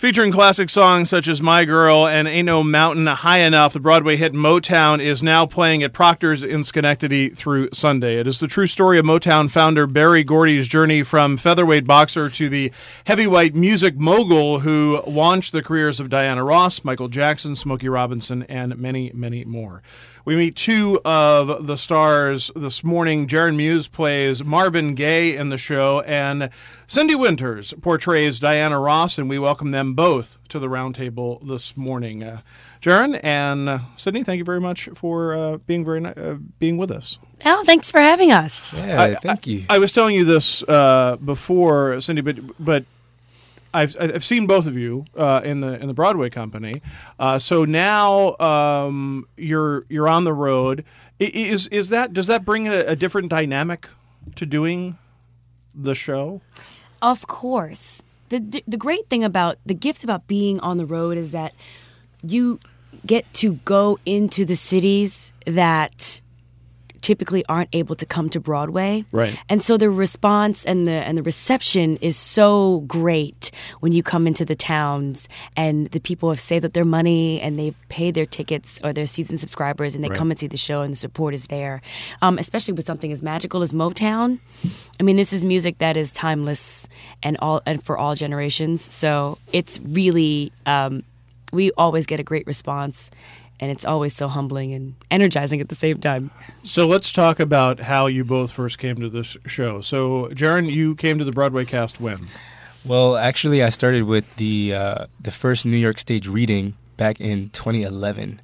Featuring classic songs such as My Girl and Ain't No Mountain High Enough, the Broadway hit Motown is now playing at Proctor's in Schenectady through Sunday. It is the true story of Motown founder Berry Gordy's journey from featherweight boxer to the heavyweight music mogul who launched the careers of Diana Ross, Michael Jackson, Smokey Robinson, and many, many more. We meet two of the stars this morning. Jaron Mewes plays Marvin Gaye in the show, and Cindy Winters portrays Diana Ross, and we welcome them both to the roundtable this morning. Jaron and Sydney, thank you very much for being with us. Oh, thanks for having us. Yeah, thank you. I was telling you this before, Cindy, but I've seen both of you in the Broadway company. So now you're on the road. Does that bring a different dynamic to doing the show? Of course. The great thing about the gift about being on the road is that you get to go into the cities that typically aren't able to come to Broadway. Right. And so the response and the reception is so great when you come into the towns and the people have saved up their money and they've paid their tickets or their season subscribers and they come and see the show and the support is there. Especially with something as magical as Motown. I mean, this is music that is timeless and for all generations. So it's really, we always get a great response. And it's always so humbling and energizing at the same time. So let's talk about how you both first came to this show. So, Jaron, you came to the Broadway cast when? Well, actually, I started with the first New York stage reading back in 2011.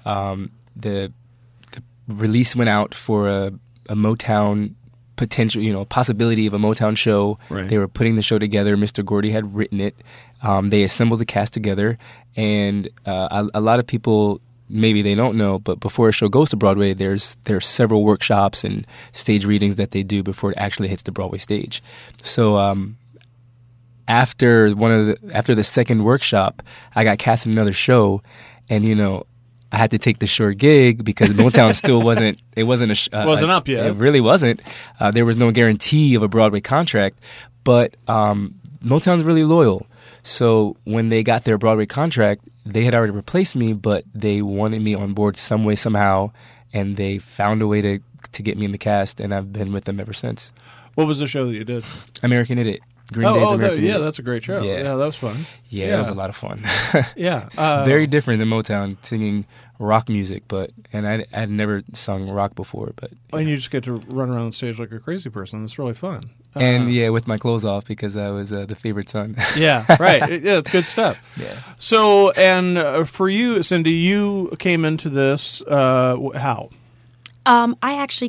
The release went out for a Motown potential, possibility of a Motown show. Right. They were putting the show together. Mr. Gordy had written it. They assembled the cast together, and a lot of people. Maybe they don't know, but before a show goes to Broadway, there's several workshops and stage readings that they do before it actually hits the Broadway stage. So after the second workshop, I got cast in another show, and I had to take the short gig because Motown still wasn't up yet. It really wasn't. There was no guarantee of a Broadway contract, but Motown's really loyal. So when they got their Broadway contract, they had already replaced me, but they wanted me on board some way, somehow, and they found a way to get me in the cast, and I've been with them ever since. What was the show that you did? American Idiot. Green Day's American Idiot. That's a great show. Yeah, that was fun. Yeah, it was a lot of fun. Yeah. It's very different than Motown, singing rock music, and I'd never sung rock before. And you just get to run around the stage like a crazy person. It's really fun. And with my clothes off because I was the favorite son. Yeah, right. Yeah, it's good stuff. Yeah. So, and for you, Cindy, you came into this how? I actually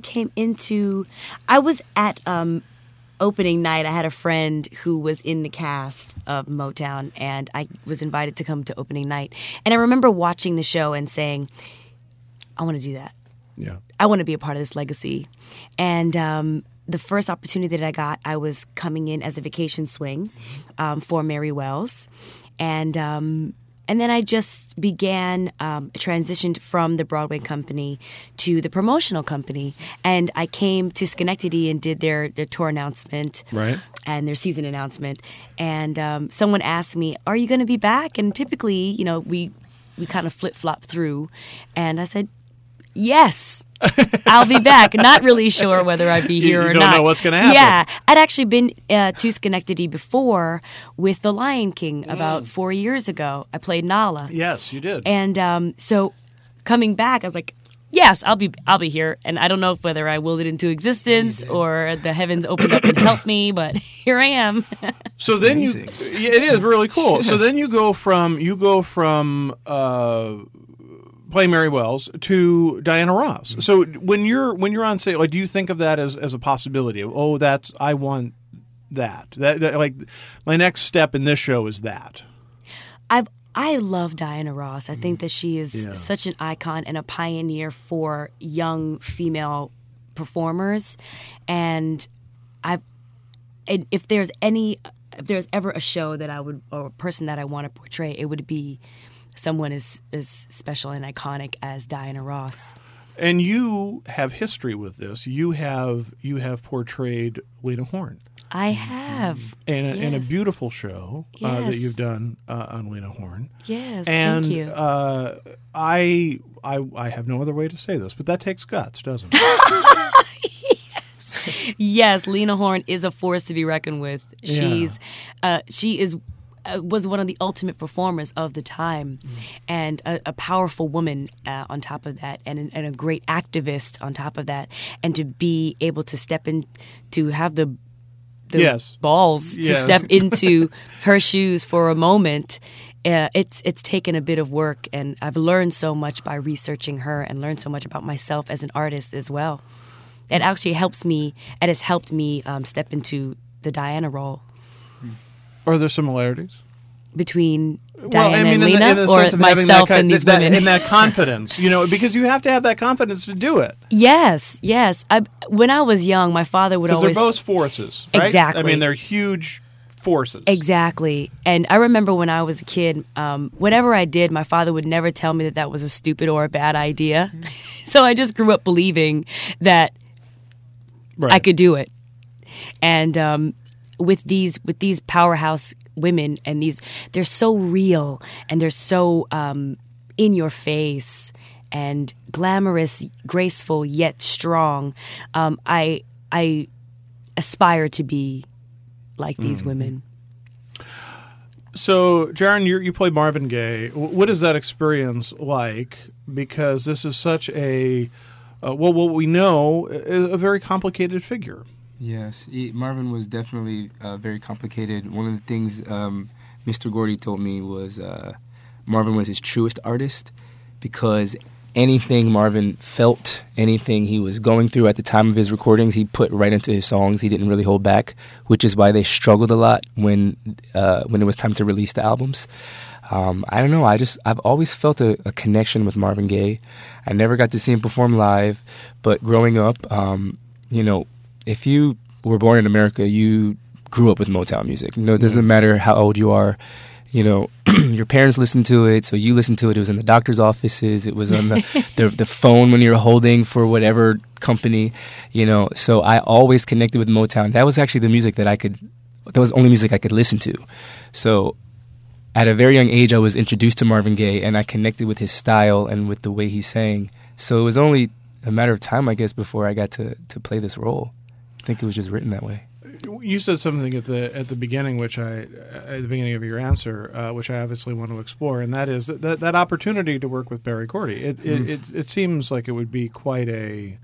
I was at opening night. I had a friend who was in the cast of Motown, and I was invited to come to opening night. And I remember watching the show and saying, I want to do that. Yeah. I want to be a part of this legacy. And the first opportunity that I got, I was coming in as a vacation swing for Mary Wells. And then I just transitioned from the Broadway company to the promotional company. And I came to Schenectady and did their tour announcement. Right. And their season announcement. And someone asked me, are you going to be back? And typically, we kind of flip-flop through. And I said, yes, I'll be back. Not really sure whether I'd be here or not. You don't know what's going to happen. Yeah. I'd actually been to Schenectady before with The Lion King about 4 years ago. I played Nala. Yes, you did. And so coming back, I was like, yes, I'll be here. And I don't know whether I willed it into existence or the heavens opened up and helped me, but here I am. So then it is really cool. So then you go from playing Mary Wells to Diana Ross. Mm-hmm. So when you're on stage, like, do you think of that as a possibility? I want that. That like my next step in this show is that. I love Diana Ross. I think that she is such an icon and a pioneer for young female performers. And if there's ever a show that or a person that I want to portray, it would be someone as special and iconic as Diana Ross. And you have history with this. You have portrayed Lena Horne. I have. in a Yes. beautiful show that Yes. you've done on Lena Horne. Yes, And thank you. I have no other way to say this, but that takes guts, doesn't it? Yes, Lena Horne is a force to be reckoned with. She was one of the ultimate performers of the time, and a powerful woman on top of that, and a great activist on top of that, and to be able to step in, to have the Yes. balls Yes. to step into her shoes for a moment. It's taken a bit of work, and I've learned so much by researching her, and learned so much about myself as an artist as well. It actually helps me. It has helped me step into the Diana role Are there similarities? between Diana and in Lena, the or sense of having myself that, and these that, women. in that confidence, because you have to have that confidence to do it. Yes. When I was young, my father would Because always they're both forces, right? Exactly. I mean, they're huge forces. Exactly. And I remember when I was a kid, whatever I did, my father would never tell me that was a stupid or a bad idea. So I just grew up believing that Right. I could do it. And with these powerhouse women, and they're so real, and they're so in your face and glamorous, graceful yet strong. I aspire to be like these women. So, Jaron, you play Marvin Gaye. What is that experience like? Because this is such a what we know is a very complicated figure. Yes, Marvin was definitely very complicated. One of the things Mr. Gordy told me was Marvin was his truest artist, because anything Marvin felt, anything he was going through at the time of his recordings, he put right into his songs. He didn't really hold back, which is why they struggled a lot when it was time to release the albums. I don't know. I've always felt a connection with Marvin Gaye. I never got to see him perform live, but growing up, if you were born in America, you grew up with Motown music. It doesn't matter how old you are. Your parents listened to it, so you listened to it. It was in the doctor's offices. It was on the phone when you were holding for whatever company. So I always connected with Motown. That was actually that was the only music I could listen to. So at a very young age, I was introduced to Marvin Gaye, and I connected with his style and with the way he sang. So it was only a matter of time, I guess, before I got to play this role. I think it was just written that way. You said something at the beginning, at the beginning of your answer, which I obviously want to explore, and that is that opportunity to work with Berry Gordy. It seems like it would be quite a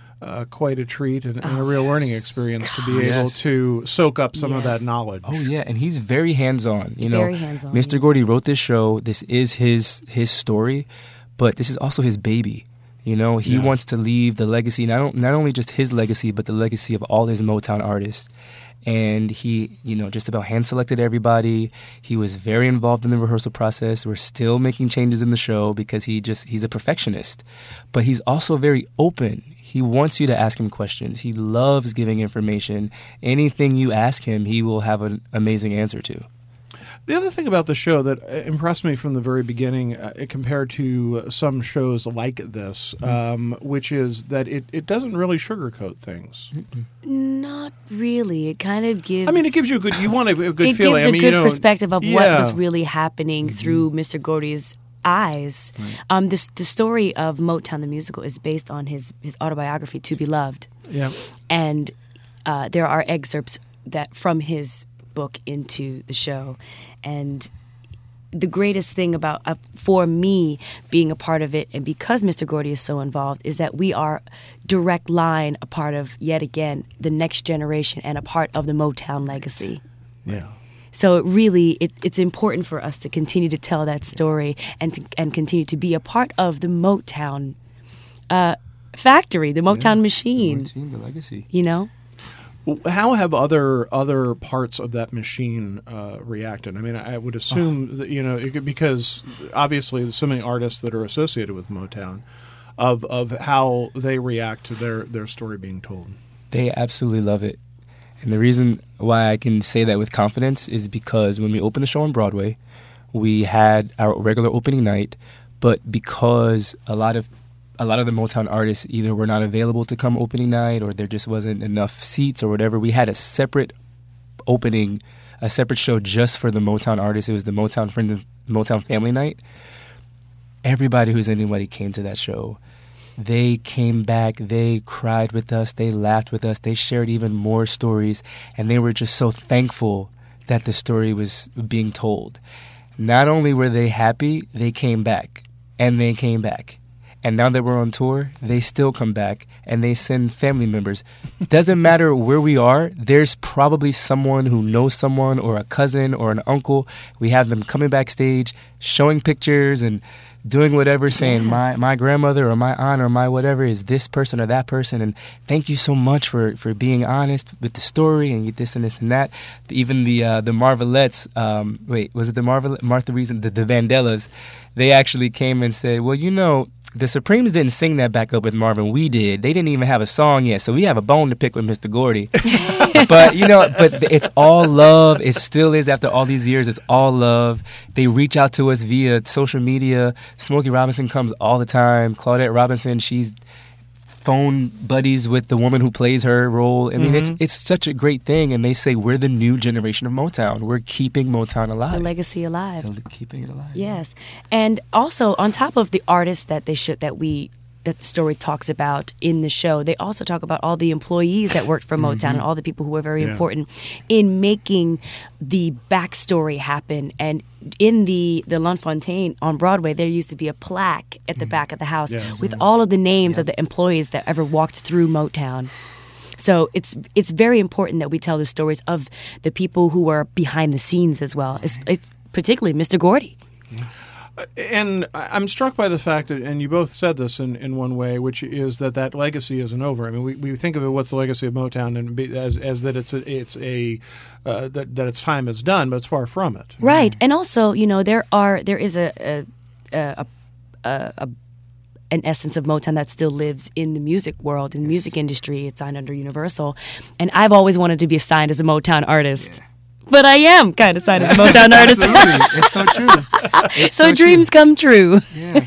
treat and a real learning experience to be able to soak up some of that knowledge. Oh yeah, and he's very hands-on. Very hands-on. Mr. Gordy wrote this show. This is his story, but this is also his baby. He wants to leave the legacy, not only just his legacy, but the legacy of all his Motown artists. And he, just about hand-selected everybody. He was very involved in the rehearsal process. We're still making changes in the show because he's a perfectionist. But he's also very open. He wants you to ask him questions. He loves giving information. Anything you ask him, he will have an amazing answer to. The other thing about the show that impressed me from the very beginning, compared to some shows like this, which is that it doesn't really sugarcoat things. Not really. It kind of gives. I mean, it gives you you want a good it feeling. gives a good perspective of what yeah. was really happening through Mr. Gordy's eyes. The story of Motown the musical is based on his autobiography, To Be Loved. Yeah. And there are excerpts from his book into the show. And the greatest thing about for me being a part of it, and because Mr. Gordy is so involved, is that we are direct line a part of, yet again, the next generation and a part of the Motown legacy. Yeah. So it's important for us to continue to tell that story and continue to be a part of the Motown factory, the Motown machine. The legacy. How have other parts of that machine reacted? I mean, I would assume that because obviously there's so many artists that are associated with Motown, of how they react to their story being told. They absolutely love it, and the reason why I can say that with confidence is because when we opened the show on Broadway, we had our regular opening night, but because a lot of the Motown artists either were not available to come opening night or there just wasn't enough seats or whatever, we had a separate opening a separate show just for the Motown artists. It was the Motown Friends, Motown Family Night. Everybody who's anybody came to that show. They came back, they cried with us, they laughed with us, they shared even more stories, and they were just so thankful that the story was being told. Not only were they happy, they came back, and they came back. And now that we're on tour, they still come back, and they send family members. Doesn't matter where we are, there's probably someone who knows someone, or a cousin, or an uncle. We have them coming backstage, showing pictures, and doing whatever, saying my grandmother or my aunt or my whatever is this person or that person, and thank you so much for being honest with the story and this and this and that. Even the Marvelettes, was it the Martha Reason, the Vandellas, they actually came and said, well, the Supremes didn't sing that back up with Marvin. We did. They didn't even have a song yet, so we have a bone to pick with Mr. Gordy. But it's all love. It still is after all these years. It's all love. They reach out to us via social media. Smokey Robinson comes all the time. Claudette Robinson, she's phone buddies with the woman who plays her role. I mean, it's such a great thing. And they say we're the new generation of Motown. We're keeping Motown alive. The legacy alive. Keeping it alive. Yes. And also, on top of the artists that the story talks about in the show, they also talk about all the employees that worked for Motown and all the people who were very important in making the backstory happen. And in the L'Enfontaine on Broadway, there used to be a plaque at the back of the house with all of the names of the employees that ever walked through Motown. So it's very important that we tell the stories of the people who were behind the scenes as well, particularly Mr. Gordy. Yeah. And I'm struck by the fact that, and you both said this in one way, which is that legacy isn't over. I mean, we think of it, what's the legacy of Motown, and as that that its time is done, but it's far from it. Right, and also, there is an essence of Motown that still lives in the music world, in the music industry. It's signed under Universal, and I've always wanted to be signed as a Motown artist. Yeah. But I am kind of signed as a Motown artist. Absolutely. It's so true. It's so dreams come true. Yeah.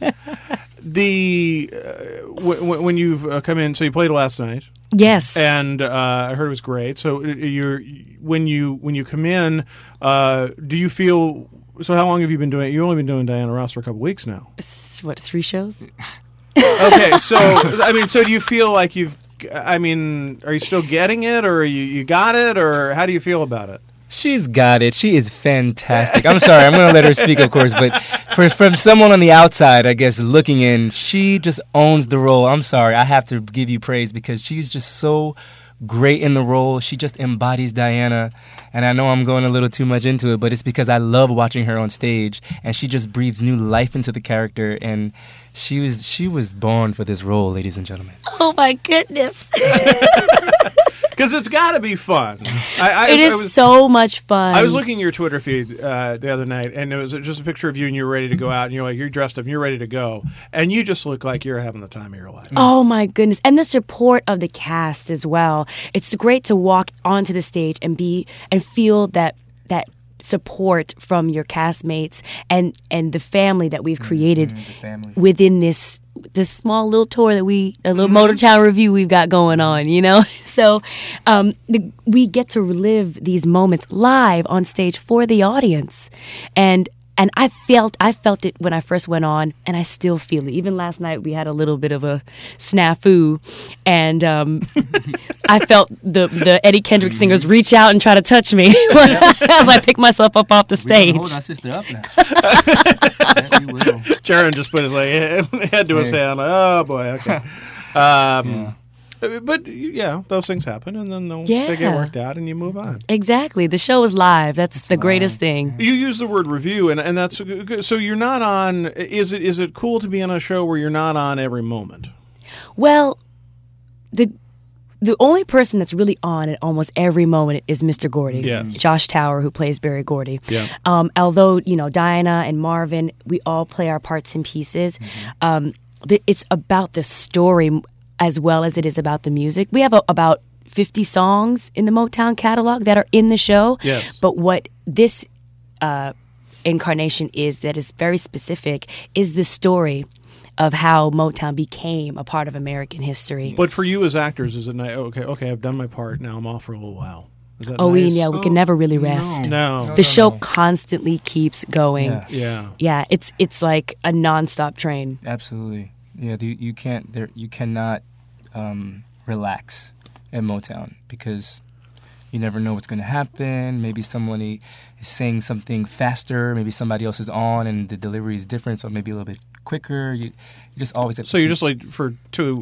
When you've come in, so you played last night. Yes. And I heard it was great. So when you come in, do you feel? So how long have you been doing? You've only been doing Diana Ross for a couple weeks now. What, 3 shows? Okay, so so do you feel like you've? I mean, are you still getting it, or you got it, or how do you feel about it? She's got it. She is fantastic. I'm sorry, I'm going to let her speak, of course, but from someone on the outside, I guess, looking in, she just owns the role. I'm sorry, I have to give you praise because she's just so great in the role. She just embodies Diana, and I know I'm going a little too much into it, but it's because I love watching her on stage, and she just breathes new life into the character, and she was born for this role, ladies and gentlemen. Oh my goodness. Because it's got to be fun. It is so much fun. I was looking at your Twitter feed the other night, and it was just a picture of you, and you're ready to go out, and you're dressed up, and you're ready to go, and you just look like you're having the time of your life. Oh my goodness. And the support of the cast as well. It's great to walk onto the stage and feel that support from your castmates and the family that we've created within this small little tour that a little Motown review we've got going on, So we get to relive these moments live on stage for the audience. And I felt it when I first went on, and I still feel it. Even last night, we had a little bit of a snafu, and I felt the Eddie Kendrick singers reach out and try to touch me as I pick myself up off the stage. Hold our sister up now. Yeah, we will. Jaron just put his head to his hand. Like, oh boy, okay. But those things happen, and then they get worked out, and you move on. Exactly. The show is live. That's the greatest thing. You use the word review, and that's good. So you're not on. Is it cool to be on a show where you're not on every moment? Well, the only person that's really on at almost every moment is Mr. Gordy, yes. Josh Tower, who plays Berry Gordy. Yeah. Although Diana and Marvin, we all play our parts and pieces. It's about the story as well as it is about the music. We have about 50 songs in the Motown catalog that are in the show. Yes. But what this incarnation is that is very specific is the story of how Motown became a part of American history. But for you as actors, is it not, okay, I've done my part, now I'm off for a little while. Is that Oh, nice? we can never really rest. No. The show constantly keeps going. Yeah. Yeah. It's like a nonstop train. Absolutely. Yeah, you cannot relax at Motown because you never know what's going to happen. Maybe someone is saying something faster. Maybe somebody else is on and the delivery is different, so maybe a little bit quicker. You just always have to So you're keep- just like for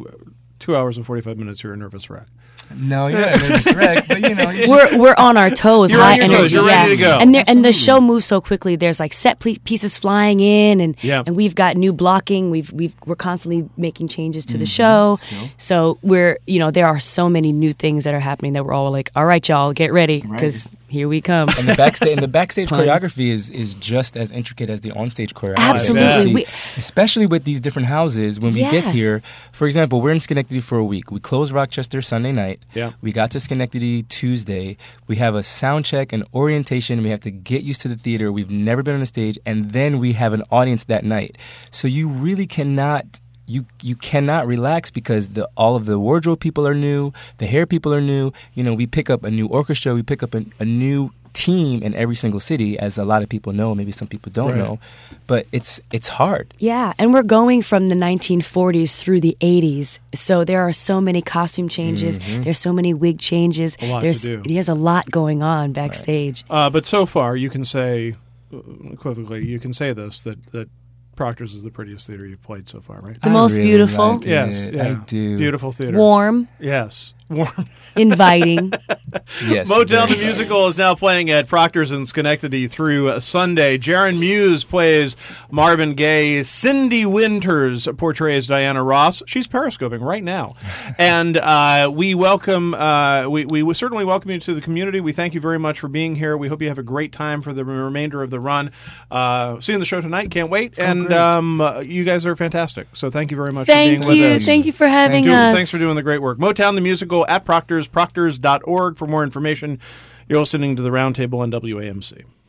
2 hours and 45 minutes, you're a nervous wreck. No, you're not a nervous wreck, but you know. We're on our toes, You're high on your toes, energy. you're ready to go. And the Absolutely. show moves so quickly. There's like set pieces flying in, and Yeah. and we've got new blocking. We're constantly making changes to the show. Still. So there are so many new things that are happening that we're all like, all right, y'all, get ready because here we come. And the backstage choreography is just as intricate as the onstage choreography. Absolutely. Especially with these different houses. When we get Yes. here, for example, we're in Schenectady for a week. We close Rochester Sunday night. Yeah. We got to Schenectady Tuesday. We have a sound check and orientation. We have to get used to the theater. We've never been on a stage. And then we have an audience that night. So you really cannot... You cannot relax because all of the wardrobe people are new, the hair people are new. You know, we pick up a new orchestra, we pick up a new team in every single city, as a lot of people know. Maybe some people don't Right. know, but it's hard. Yeah, and we're going from the 1940s through the 80s. So there are so many costume changes. There's so many wig changes. A lot to do. There's a lot going on backstage. But so far, you can say, equivocally, you can say this, that Proctor's is the prettiest theater you've played so far, right? The most really beautiful. like Yes. it. Yeah. I do. Beautiful theater. Warm, Yes. Warm. inviting. Yes, Motown very the Musical is now playing at Proctor's in Schenectady through Sunday. Jaron Mewes plays Marvin Gaye. Cindy Winters portrays Diana Ross. She's periscoping right now. And we welcome, we certainly welcome you to the community. We thank you very much for being here. We hope you have a great time for the remainder of the run. Seeing the show tonight. Can't wait. And you guys are fantastic. So thank you very much for Thank being with you. us. Thank you for having us. Thanks for doing the great work. Motown the Musical at Proctor's, proctors.org for more information. You're listening to the Roundtable on WAMC.